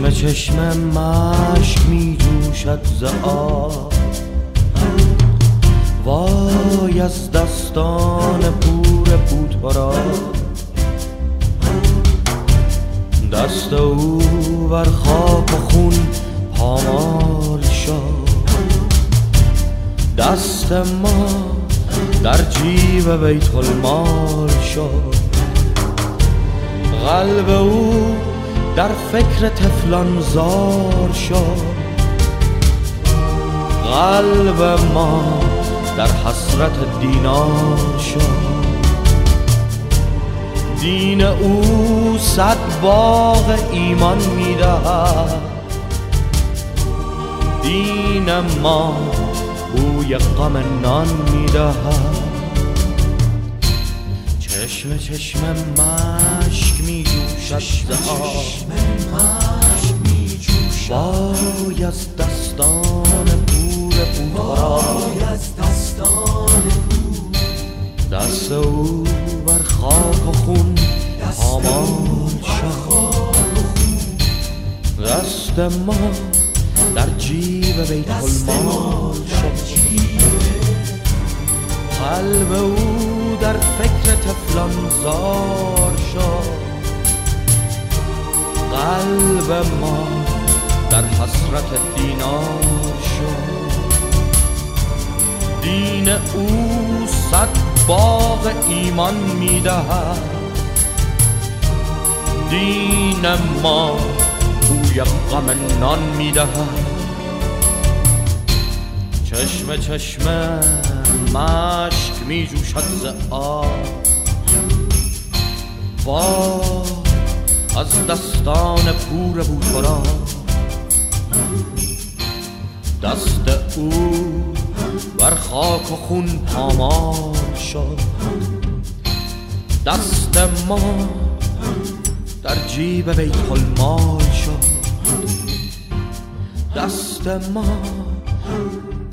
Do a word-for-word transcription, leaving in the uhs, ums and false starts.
چشم چشم مشک می جوشد ز آب، وای از دستان پور پوتورا. دست او بر خاک و خون پامال شد، دست ما در جیب بیت المال شد. قلب او در فکر طفلان زار شد، قلب ما در حسرت دینار شد. دین او صد باغ ایمان می‌دهد، دین ما بوی غم نان می‌دهد. چشم چشم مشک می جوشد ز آب، وای از دستان پور پوتورا. دست او بر خاک و خون پامال شد، دست ما در جیب بیت المال شد. قلب او در فکر طفلان زار شد، قلب ما در حسرت دینار شد. دین او صد باغ ایمان می‌دهد، دین ما بوی غم نان می‌دهد. چشم چشم مشک می جوشد ز آب، وای از دستان پور پوتورا. دست او بر خاک و خون پامال شد، دست ما در جیب بیت المال شد. دست ما